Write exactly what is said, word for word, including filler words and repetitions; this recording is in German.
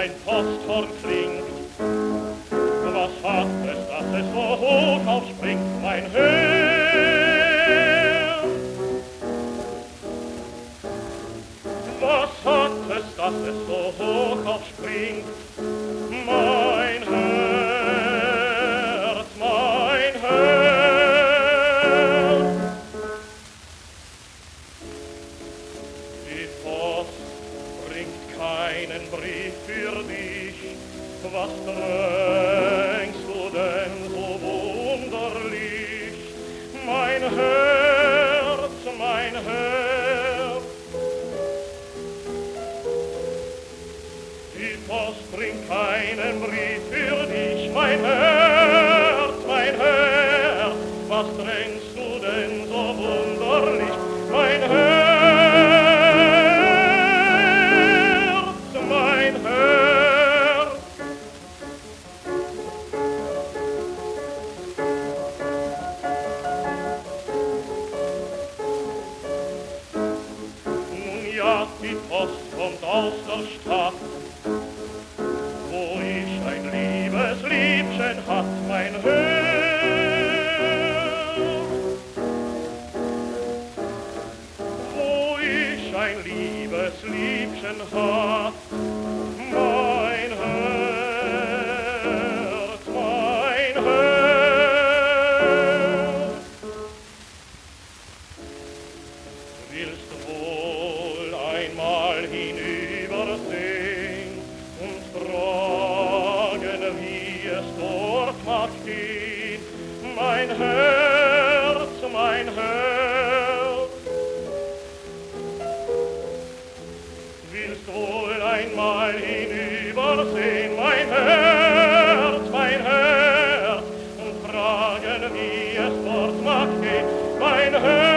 ein Posthorn klingt. Was hat es, dass es so hoch aufspringt, mein Herr? Was hat es, dass es so hoch aufspringt, mein Herz, mein Herz? Die Post bringt keinen Brief für dich, was drängst du denn so wunderlich? Mein Herz, mein Herz. Die Post bringt keinen Brief für dich, mein Herz, mein Herz. Was drängst du denn so wunderlich? Mein Herz, mein Herz. Nun ja, die Post kommt aus der Stadt, wo ich ein liebes Liebchen hat, mein Herr. Wo ich ein liebes Liebchen hat, mein Herz, mein Herz. Willst du wohl einmal hinübersehen und fragen, wie es dort mag gehen, mein Herz, mein Herz? Willst wohl einmal hinübersehen, mein Herz, mein Herz, und fragen, wie es dort mag gehen, mein Herz?